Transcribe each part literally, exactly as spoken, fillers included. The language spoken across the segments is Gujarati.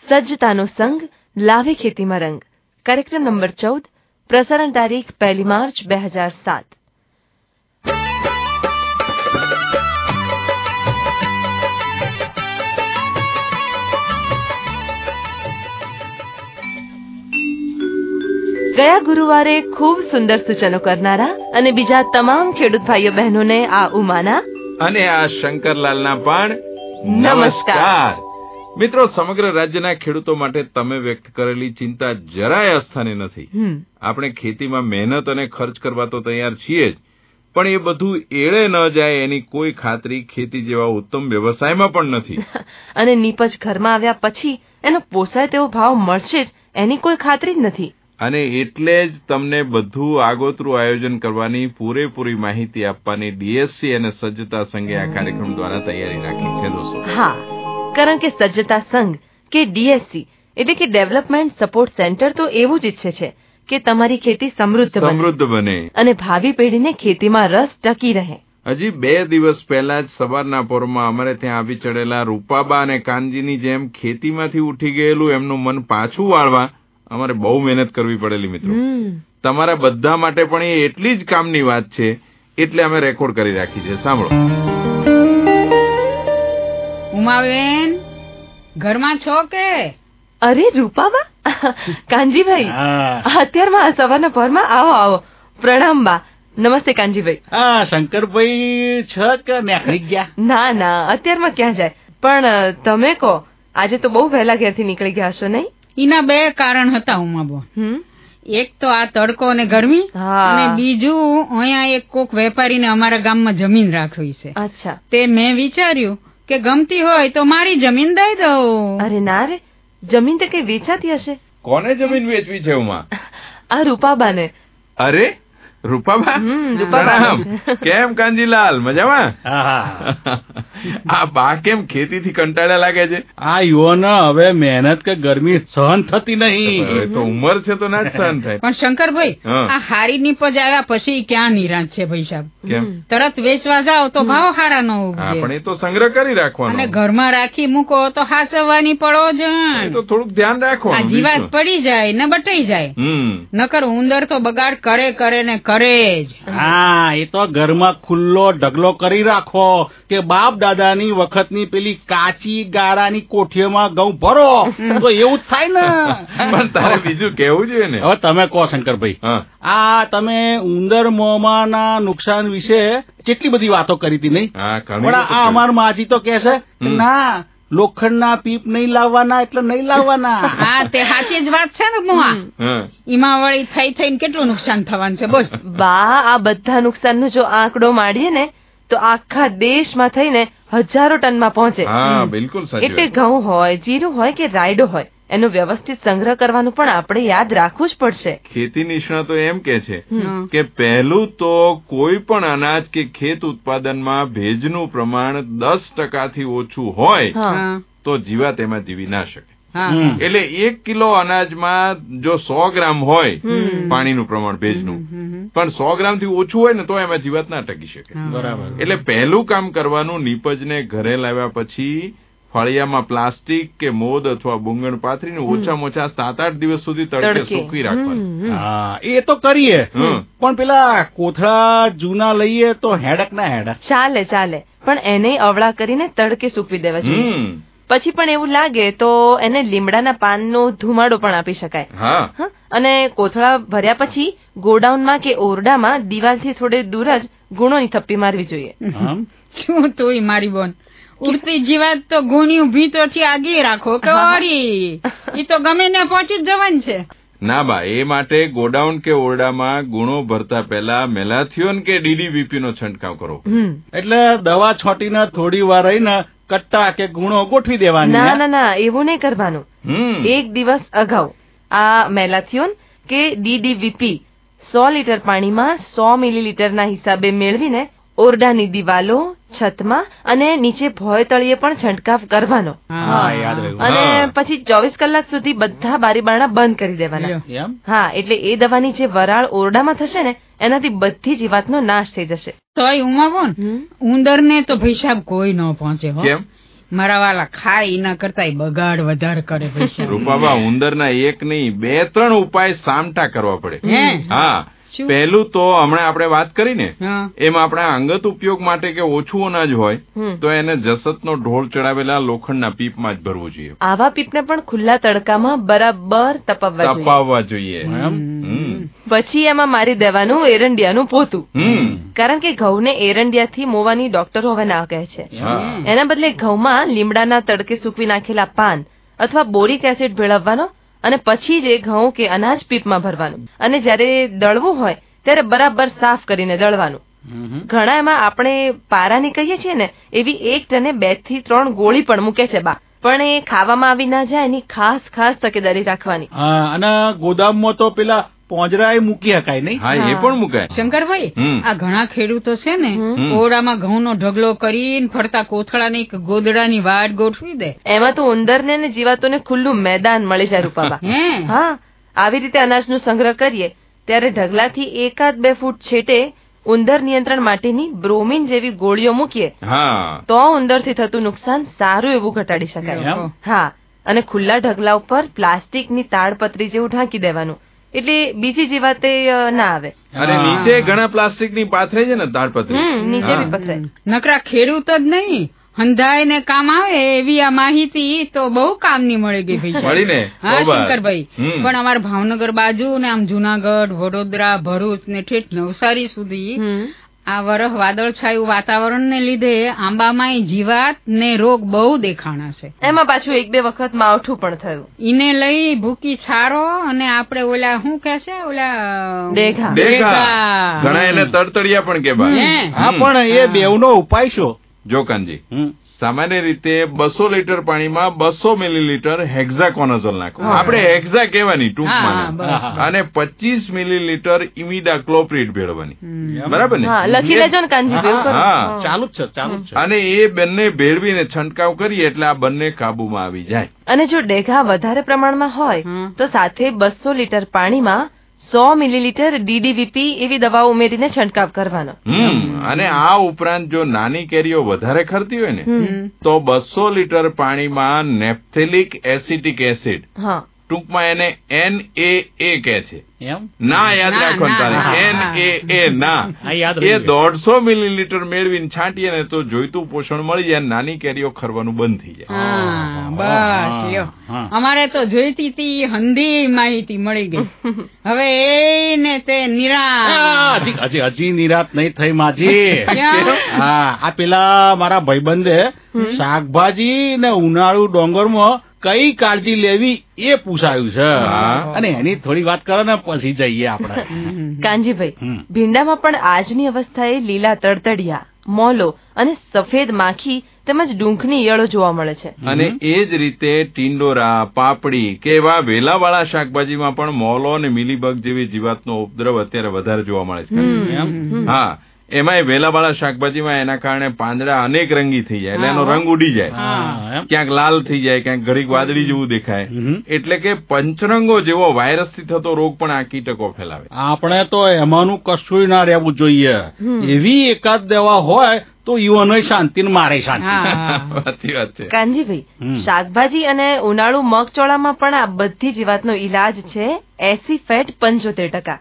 સજ્જતાનો સંગ લાવે ખેતીમાં રંગ. કાર્યક્રમ નંબર ચૌદ. પ્રસારણ તારીખ પહેલી માર્ચ બે હજાર સાત. ગયા ગુરુવારે ખૂબ સુંદર સૂચનો કરનારા અને બીજા તમામ ખેડૂત ભાઈઓ બહેનોને આ ઉમાના અને આ શંકરલાલના પણ નમસ્કાર. મિત્રો, સમગ્ર રાજ્યના ખેડૂતો માટે તમે વ્યક્ત કરેલી ચિંતા જરાય અસ્થાને નથી. આપણે ખેતીમાં મહેનત અને ખર્ચ કરવા તો તૈયાર છીએ જ, પણ એ બધું એળે ન જાય એની કોઈ ખાતરી ખેતી જેવા ઉત્તમ વ્યવસાયમાં પણ નથી. અને નીપજ ઘરમાં આવ્યા પછી એનો પોસાય તેવો ભાવ મળશે જ એની કોઈ ખાતરી જ નથી. અને એટલે જ તમને બધું આગોતરું આયોજન કરવાની પૂરેપૂરી માહિતી આપવાની ડીએસસી અને સજ્જતા સંઘે આ કાર્યક્રમ દ્વારા તૈયારી રાખી છે દોસ્તો. હા, કારણ કે સજ્જતા સંઘ કે ડીએસસી એટલે કે ડેવલપમેન્ટ સપોર્ટ સેન્ટર તો એવું જ ઈચ્છે છે કે તમારી ખેતી સમૃદ્ધ સમૃદ્ધ બને અને ભાવિ પેઢીને ખેતીમાં રસ ટકી રહે. હજી બે દિવસ પહેલા જ સવારના પોરમાં અમારે ત્યાં આવી ચડેલા રૂપાબા અને કાનજીની જેમ ખેતીમાંથી ઉઠી ગયેલું એમનું મન પાછું વાળવા અમારે બહુ મહેનત કરવી પડેલી. મિત્રો, તમારા બધા માટે પણ એ એટલી જ કામની વાત છે, એટલે અમે રેકોર્ડ કરી રાખી છે. સાંભળો. ઉમાબેન, ઘરમાં છો કે? અરે રૂપાબા, કાનજીભાઈ, અત્યારમાં સવારના પોરમાં આવો આવો. પ્રણામ બા. નમસ્તે કાનજીભાઈ. હા, શંકરભાઈ છે કે નીકળી ગયા? ના ના, અત્યારમાં ક્યાં જાય. પણ તમે કહો, આજે તો બહુ વહેલા ઘેરથી નીકળી ગયા હશો નહીં? એના બે કારણ હતા ઉમાબો. એક તો આ તડકો અને ગરમી, અને બીજું અહીંયા એક કોક વેપારીને અમારા ગામમાં જમીન રાખવી છે. અચ્છા. તે મેં વિચાર્યું કે ગમતી હોય તો મારી જમીન દઈ દઉં. અરે ના રે, જમીન તો કઈ વેચાતી હશે. કોને જમીન વેચવી છે ઉમા? આ રૂપાબાને. અરે રૂપાબા, રૂપાબા કેમ કાનજીલાલ, મજામાં? આ બા કેમ ખેતીથી કંટાળ્યા લાગે છે? આ યુવાનો હવે મહેનત કે ગરમી સહન થતી નહીં. તો ઉંમર છે તો ના જ સહન થાય. પણ શંકરભાઈ, આ હારી નીપજ આવ્યા પછી ક્યાં નિરાંત છે ભાઈ સાહેબ? તરત વેચવા જાઓ તો ભાવ હારા ન ઉપજે. પણ એ તો સંગ્રહ કરી રાખવાનો, અને ઘરમાં રાખી મૂકો તો હાચવવાની પડો જ. તો થોડુંક ધ્યાન રાખવાનું. આ જીવાત પડી જાય ને બટાઈ જાય, નકર ઉંદર તો બગાડ કરે કરે ને કરે જ. હા, એ તો ઘરમાં ખુલ્લો ઢગલો કરી રાખો કે બાપ દાદાની વખતની પેલી કાચી ગાળાની કોઠીઓમાં ઘઉં ભરો, તો એવું જ થાય ને. પણ તારે બીજું કેવું જોઈએ ને. હવે તમે કહો શંકરભાઈ, આ તમે ઉંદર મોમાના નુકસાન વિશે કેટલી બધી વાતો કરી હતી નહીં? પણ આ અમાર માજી તો કે છે ના, લોખંડના પીપ નહીં લાવવાના એટલે નહીં લાવવાના. હા, તે સાચી જ વાત છે ને મુઆ. એમાં વળી થઈ થઈને કેટલું નુકસાન થવાનું છે બોલ. બા, આ બધા નુકસાનનો જો આંકડો માંડીએ ને તો આખા દેશમાં થઈને હજારો ટનમાં પહોંચે. હા, બિલકુલ સાચી. એટલે ઘઉં હોય, જીરું હોય કે રાયડો હોય, એનો વ્યવસ્થિત સંગ્રહ કરવાનું પણ આપણે યાદ રાખવું જ પડશે. ખેતી નિષ્ણાતો એમ કે છે કે પહેલું તો કોઈ પણ અનાજ કે ખેત ઉત્પાદનમાં ભેજનું પ્રમાણ દસ ટકાથી ઓછું હોય તો જીવાત એમાં જીવી ના શકે. એટલે એક કિલો અનાજમાં જો સો ગ્રામ હોય પાણીનું પ્રમાણ ભેજનું, પણ સો ગ્રામ થી ઓછું હોય ને તો એમાં જીવાત ના ટકી શકે. બરાબર. એટલે પહેલું કામ કરવાનું, નીપજને ઘરે લાવ્યા પછી ફળિયામાં પ્લાસ્ટિક કે મોદ અથવા બુંગણ પાથરીને ઓછામાં ઓછા સાત આઠ દિવસ સુધી તડકે સૂકવી રાખવાનું. હા, એ તો કરીએ, પણ પેલા કોથળા જૂના લઈએ તો હેડક ના હેડક? ચાલે ચાલે, પણ એને અવળા કરીને તડકે સૂકવી દેવા જોઈએ. પછી પણ એવું લાગે તો એને લીમડાના પાનનો ધુમાડો પણ આપી શકાય. અને કોથળા ભર્યા પછી ગોડાઉનમાં કે ઓરડામાં દિવાલથી થોડે દૂર જ ગુણોની થપ્પી મારવી જોઈએ. શું તું મારી બોન, ઉડતી જીવાત તો ગુણ્યું ભીતરથી આગી રાખો કે ઓરી, એ તો ગમે ને પહોંચી જ જવાનું છે. ના બા, એ માટે ગોડાઉન કે ઓરડામાં ગુણો ભરતા પહેલા મેલાથિયોન કે ડીડીવીપી નો છંટકાવ કરો. એટલે દવા છોટીને થોડી વાર રહીને કટ્ટા કે ગુણો ગોઠવી દેવાની? ના ના ના, એવું નહીં કરવાનું. એક દિવસ અગાઉ આ મેલાથિયોન કે ડીડીવીપી સો લીટર પાણીમાં સો મિલીલીટરના હિસાબે મેળવીને ઓરડાની દિવાલો, છતમાં અને નીચે ભોય તળિયે પણ છંટકાવ કરવાનો. અને પછી ચોવીસ કલાક સુધી બધા બારી બારણા બંધ કરી દેવાના. હા, એટલે એ દવાની જે વરાળ ઓરડામાં થશે ને એનાથી બધી જીવાતનો નાશ થઈ જશે. તોય ઉમા બોન, ઉંદર ને તો ભાઈ સાહેબ કોઈ ન પહોંચે હો. મારા વાલા ખાય એના કરતા બગાડ વધારે કરે પૈસા. રૂપાબા, ઉંદરના એક નહીં બે ત્રણ ઉપાય સામટા કરવા પડે. હા, પહેલું તો હમણાં આપણે વાત કરી ને એમ આપણા અંગત ઉપયોગ માટે કે ઓછું અનાજ હોય તો એને જસતનો ઢોળ ચડાવેલા લોખંડના પીપમાં જ ભરવું જોઈએ. આવા પીપને પણ ખુલ્લા તડકામાં બરાબર તપાવવા તપાવવા જોઈએ. પછી એમાં મારી દેવાનું એરંડિયાનું પોતું, કારણ કે ઘઉંને એરંડિયાથી મોવાની ડોક્ટરો હવે ના કહે છે. એના બદલે ઘઉંમાં લીમડાના તડકે સૂકવી નાખેલા પાન અથવા બોરિક એસિડ ભેળવવાનો અને પછી જ ઘઉં કે અનાજ પીપમાં ભરવાનું અને જયારે દળવું હોય ત્યારે બરાબર સાફ કરીને દળવાનું. ઘણા એમાં આપણે પારાની કહીએ છીએ ને એવી એક ટને બે થી ત્રણ ગોળી પણ મૂકે છે બા, પણ એ ખાવામાં આવી ના જાય એની ખાસ ખાસ તકેદારી રાખવાની. અને ગોદામમાં તો પેલા પોંજરાય મૂકી શકાય નહીં? હા, એ પણ મુકાય. શંકરભાઈ, આ ઘણા ખેડૂતો છે ને ઓરડામાં ઘઉંનો ઢગલો કરીને ફરતા કોથળાની ગોદડાની વાટ ગોઠવી દે. એમાં તો ઉંદરને ને જીવાતોને ખુલ્લું મેદાન મળી જાય રૂપાબા. હા, આવી રીતે અનાજનો સંગ્રહ કરીએ ત્યારે ઢગલાથી એકાદ બે ફૂટ છેટે ઉંદર નિયંત્રણ માટેની બ્રોમિન જેવી ગોળીઓ મૂકીએ તો ઉંદરથી થતું નુકસાન સારું એવું ઘટાડી શકાય. હા, અને ખુલ્લા ઢગલા ઉપર પ્લાસ્ટિકની તાડપત્રી જેવું ઢાંકી દેવાનું એટલે બીજી જીવાતે ના આવે. અરે નીચે ઘણા પ્લાસ્ટિક ની પાથરે છે ને તાડપત્રી, નીચે બી પથરે. નકરા ખેડૂત જ નહીં હંધાય ને કામ આવે એવી આ માહિતી તો બહુ કામની મળી ગઈ ભાઈ. હા શંકરભાઈ, પણ અમારા ભાવનગર બાજુ ને આમ જુનાગઢ, વડોદરા, ભરૂચ ને ઠેઠ નવસારી સુધી આ વરખ વાદળછાયું વાતાવરણ ને લીધે આંબામાં જીવાત ને રોગ બહુ દેખાણા છે. એમાં પાછું એક બે વખત માવઠું પણ થયું. ઈને લઈ ભૂકી છારો અને આપડે ઓલા શું કે છે ઓલા ડેઘા ઘણા એને તડતડિયા પણ કે ભાઈ. હા, પણ એ બેવનો ઉપાય શું? જો કાનજી, સામાન્ય રીતે બસો લીટર પાણીમાં બસો મિલીલીટર હેક્ઝાકોનાઝોલ નાખવું. આપણે હેક્ઝા કહેવાની ટૂંકમાં, અને પચીસ મિલીલીટર ઇમિડાક્લોપ્રિડ ભેળવવાની. બરાબર ને? લખી લેજો ને કાનજી. હા, ચાલુ જ છે, ચાલુ જ છે. અને એ બંને ભેળવીને છંટકાવ કરીએ એટલે આ બંને કાબુમાં આવી જાય. અને જો ડેઘા વધારે પ્રમાણમાં હોય તો સાથે બસો લીટર પાણીમાં સો મિલીલીટર ડીડીવીપી એવી દવાઓ ઉમેરીને છંટકાવ કરવાનો. અને આ ઉપરાંત જો નાની કેરીઓ વધારે ખરતી હોય ને તો બસો લીટર પાણીમાં નેપ્થેલિક એસિટિક એસિડ, ટૂંકમાં એને એન એ એ કહે છે, ના યાદ રાખવાનું, એન એ એ ના, એ દોઢસો મિલીલીટર મેળવીને છાંટીએ ને તો જોઈતું પોષણ મળી જાય, નાની કેરીઓ ખરવાનું બંધ થઈ જાય. બસ અમારે તો જોઈતી તી હંધી માહિતી મળી ગઈ. હવે એ ને તે નિરાત હજી હજી નિરાત નહીં થઈ માજી. હા, આ પેલા મારા ભાઈબંધે શાકભાજી ને ઉનાળુ ડોંગરમાં કઈ કાળજી લેવી એ પૂછાયું છે, અને એની થોડી વાત કરો ને પછી જઈએ આપણે. કાનજીભાઈ, ભીંડામાં પણ આજની અવસ્થાએ લીલા તડતડિયા, મોલો અને સફેદ માખી તેમજ ડુંખની ઈયળો જોવા મળે છે. અને એ જ રીતે ટીંડોરા, પાપડી કે એવા વેલાવાળા શાકભાજીમાં પણ મોલો અને મિલીબગ જેવી જીવાતનો ઉપદ્રવ અત્યારે વધારે જોવા મળે છે. હા, એમાં વેલાવાળા શાકભાજીમાં એના કારણે પાંદડા અનેક રંગી થઈ જાય એટલે એનો રંગ ઉડી જાય, ક્યાંક લાલ થઈ જાય, ક્યાંક ઘડીક વાદળી જેવું દેખાય. એટલે કે પંચરંગો જેવો વાયરસથી થતો રોગ પણ આ કીટકો ફેલાવે. આપણે તો એમાંનું કશું ના રહેવું જોઈએ. એવી એકાદ દવા હોય તો યુવાનો શાંતિ મારે શાંતિ. સાચી વાત છે કાનજીભાઈ. શાકભાજી અને ઉનાળુ મગચોળામાં પણ આ બધી જીવાતનો ઈલાજ છે એસીફેટ પંચોતેર ટકા.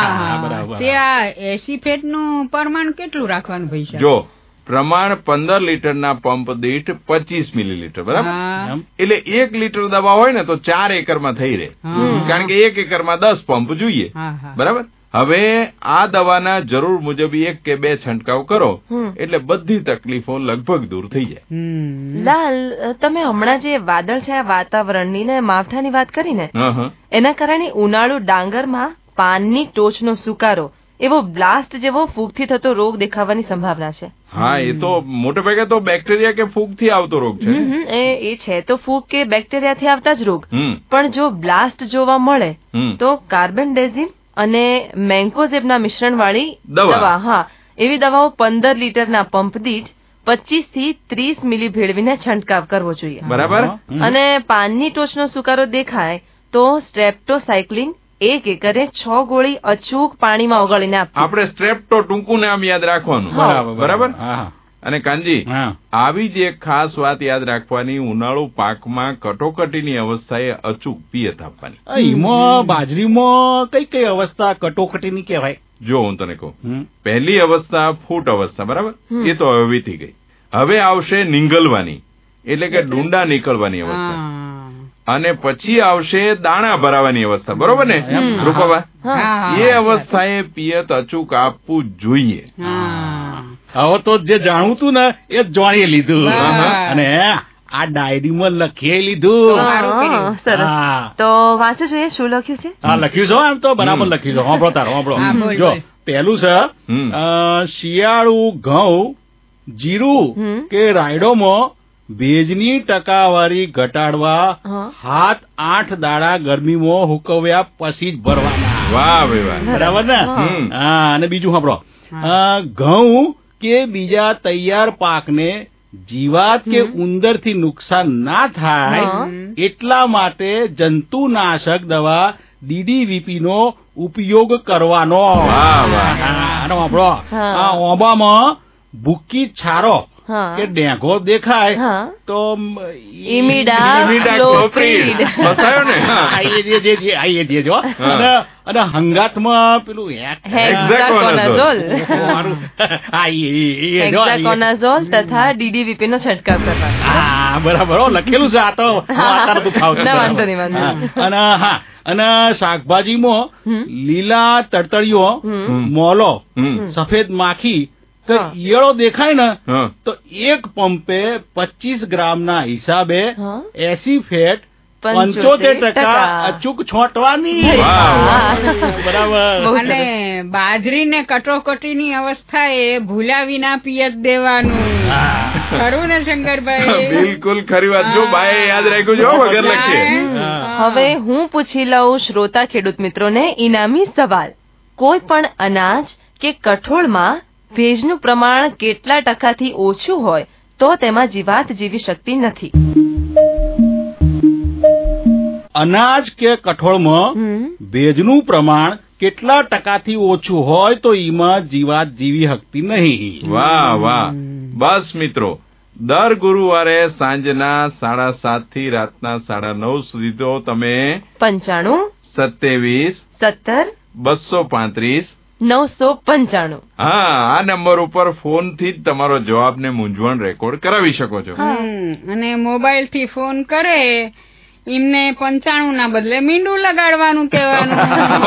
એસીફેટ નું પ્રમાણ કેટલું રાખવાનું ભાઈ? જો પ્રમાણ પંદર લીટરના પંપ દીઠ પચીસ મિલીલીટર, બરાબર? એટલે એક લીટર દવા હોય ને તો ચાર એકરમાં થઈ રહે, કારણ કે એક એકરમાં દસ પંપ જોઈએ, બરાબર? હવે આ દવાના જરૂર મુજબ એક કે બે છંટકાવ કરો એટલે બધી તકલીફો લગભગ દૂર થઈ જાય. લાલ, તમે હમણાં જે વાદળછાયા વાતાવરણની ને માવઠાની વાત કરી ને, એના કારણે ઉનાળુ ડાંગરમાં પાનની ટોચનો સુકારો એવો બ્લાસ્ટ જેવો ફૂગથી થતો રોગ દેખાવાની સંભાવના છે. હા, એ તો મોટે ભાગે તો બેક્ટેરિયા કે ફૂગથી આવતો રોગ છે. એ છે તો ફૂગ કે બેક્ટેરિયાથી આવતા જ રોગ, પણ જો બ્લાસ્ટ જોવા મળે તો કાર્બેન્ડેઝિમ અને મેન્કોઝેબના મિશ્રણ વાળી દવા, હા, એવી દવાઓ પંદર લીટરના પંપ દીઠ પચીસ થી ત્રીસ મિલી ભેળવીને છંટકાવ કરવો જોઈએ. બરાબર. અને પાનની ટોચનો સુકારો દેખાય તો સ્ટ્રેપ્ટોસાયક્લિન એક એકરે છ ગોળી અચૂક પાણીમાં ઓગાળીને આપવી. આપણે સ્ટ્રેપ્ટો ટૂંકું નામ યાદ રાખવાનું. બરાબર. અને કાનજી, આવી જ એક ખાસ વાત યાદ રાખવાની, ઉનાળુ પાકમાં કટોકટીની અવસ્થાએ અચૂક પિયત આપવાની. એમાં બાજરીમાં કઈ કઈ અવસ્થા કટોકટીની કહેવાય? જો હું તને કહું, પહેલી અવસ્થા ફૂટ અવસ્થા, બરાબર, એ તો હવે વીતી ગઈ. હવે આવશે નીંગલવાની, એટલે કે ડુંડા નીકળવાની અવસ્થા, અને પછી આવશે દાણા ભરાવાની અવસ્થા, બરોબર ને રૂપાબા? એ અવસ્થાએ પિયત અચૂક આપવું જોઈએ. હવે તો જે જાણવું તું ને એ જ જાણી લીધું, અને આ ડાયરીમાં લખી લીધું. તો વાંચો જોઈએ શું લખ્યું છે? હા, લખ્યું છે, એમ તો બરાબર લખ્યું છે. હોંભળો તારો, હોંભળો. જો પેલું છે, શિયાળુ ઘઉં, જીરું કે રાયડોમાં ભેજની ટકાવારી ઘટાડવા હાથ આઠ દાડા ગરમીમાં હુકવ્યા પછી જ ભરવાના. વાહ ભાઈ વાહ, બરાબર ને? હા. અને બીજું સાંભળો, ઘઉં કે બીજા તૈયાર પાકને જીવાત કે ઉંદર થી નુકસાન ના થાય એટલા માટે જંતુનાશક દવા ડીડીવીપી નો ઉપયોગ કરવાનો. અને સાંભળો, આ ઓબામાં ભૂકી છારો કે ડેંગો દેખાય તો અને હંગાતમાં પેલું હેક્સાકોનાઝોલ તથા ડીડીવીપી નો છંટકાવ કરવાનો. હા, બરાબર લખેલું છે. આ તો વાંધો નહીં. અને હા, અને શાકભાજીમાં લીલા તડતડીઓ, મોલો, સફેદ માખી તો ઈયળો દેખાય ને તો એક પંપે પચીસ ગ્રામ ના હિસાબે એસી ફેટ પંચોતેર ટકા અચૂક છોટવાની. બરાબર. અને બાજરી ને કટોકટીની અવસ્થાએ ભૂલ્યા વિના પિયત દેવાનું. ખરું ને શંકરભાઈ? બિલકુલ ખરી વાત. જો બાએ યાદ રાખ્યું જો વગર લખીએ. હવે હું પૂછી લઉં શ્રોતા ખેડૂત મિત્રોને ઇનામી સવાલ. કોઈ પણ અનાજ કે કઠોળમાં ભેજનું પ્રમાણ કેટલા ટકાથી ઓછું હોય તો તેમાં જીવાત જીવી શકતી નથી? અનાજ કે કઠોળમાં ભેજનું પ્રમાણ કેટલા ટકાથી ઓછું હોય તો એમાં જીવાત જીવી શકતી નહીં. વાહ વાહ. બસ મિત્રો, દર ગુરુવારે સાંજના સાડા સાત થી રાતના સાડા નવ સુધી તો તમે પંચાણું સત્યાવીસ સત્તર બસો પાંત્રીસ નવસો પંચાણું હા આ નંબર ઉપર ફોન થી જ તમારો જવાબ ને મૂંઝવણ રેકોર્ડ કરાવી શકો છો. અને મોબાઈલ થી ફોન કરે એમને પંચાણું ના બદલે મીંડું લગાડવાનું કહેવાનું.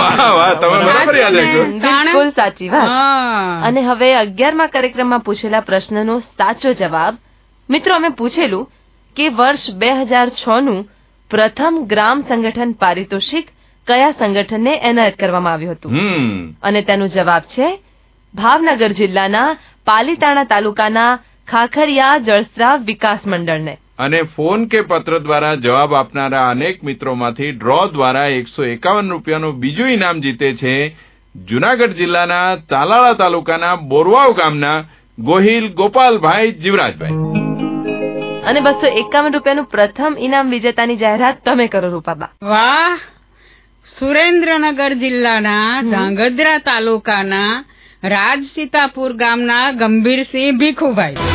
બિલકુલ સાચી વાત. અને હવે અગિયારમા કાર્યક્રમમાં પૂછેલા પ્રશ્નનો સાચો જવાબ મિત્રો અમે પૂછેલું કે વર્ષ બે હજાર છ નું પ્રથમ ગ્રામ સંગઠન પારિતોષિક કયા સંગઠનને એનાયત કરવામાં આવ્યું હતું? અને તેનો જવાબ છે ભાવનગર જિલ્લાના પાલીતાણા તાલુકાના ખાખરિયા જળસ્રાવ વિકાસ મંડળને. અને ફોન કે પત્ર દ્વારા જવાબ આપનારા અનેક મિત્રોમાંથી ડ્રો દ્વારા એકસો એકાવન રૂપિયાનું બીજું ઇનામ જીતે છે જૂનાગઢ જિલ્લાના તાલાળા તાલુકાના બોરવાવ ગામના ગોહિલ ગોપાલભાઈ જીવરાજભાઈ. અને બસો એકાવન રૂપિયાનું પ્રથમ ઇનામ વિજેતાની જાહેરાત તમે કરો રૂપાબા. વાહ. સુરેન્દ્રનગર જિલ્લાના ધાંગધ્રા તાલુકાના રાજસીતાપુર ગામના ગંભીરસિંહ ભીખુભાઈ.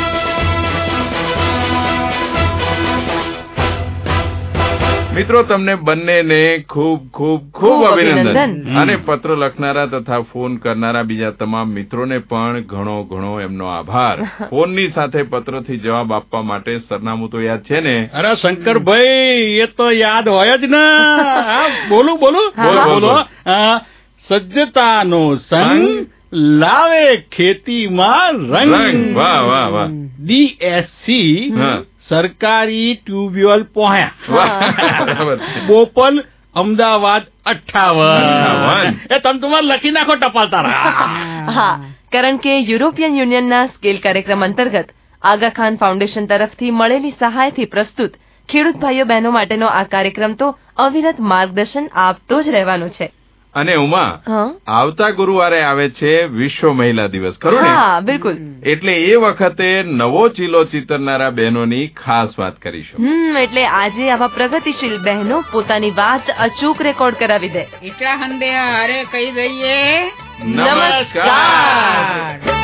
મિત્રો તમને બંનેને ખૂબ ખૂબ ખૂબ અભિનંદન. અને પત્ર લખનારા તથા ફોન કરનારા બીજા તમામ મિત્રોને પણ ઘણો ઘણો એમનો આભાર. ફોનની સાથે પત્રથી જવાબ આપવા માટે સરનામું તો યાદ છે ને? અરે શંકરભાઈ, એ તો યાદ હોય જ ને. બોલું બોલું બોલો બોલો. સજ્જતાનો સંગ લાવે ખેતીમાં રંગ. વાહ વાહ વાહ. ડીએસસી સરકારી ટ્યુબવેલ પહોંચ્યા. બોપલ અમદાવાદ અઠાવન. એ તમે તમારે લખી નાખો ટપાલ તારા. હા, કારણ કે યુરોપિયન યુનિયનના સ્કેલ કાર્યક્રમ અંતર્ગત આગા ખાન ફાઉન્ડેશન તરફથી મળેલી સહાયથી પ્રસ્તુત ખેડૂત ભાઈઓ બહેનો માટેનો આ કાર્યક્રમ તો અવિરત માર્ગદર્શન આપતો જ રહેવાનો છે. અને ઉમા, આવતા ગુરુવારે આવે છે વિશ્વ મહિલા દિવસ, ખરું ને? હા, બિલકુલ. એટલે એ વખતે નવો ચીલો ચીતરનારા બહેનોની ખાસ વાત કરીશું. હમ એટલે આજે આવા પ્રગતિશીલ બહેનો પોતાની વાત અચૂક રેકોર્ડ કરાવી દે. એટલા હંદે હારે કહી દઈએ નમસ્કાર.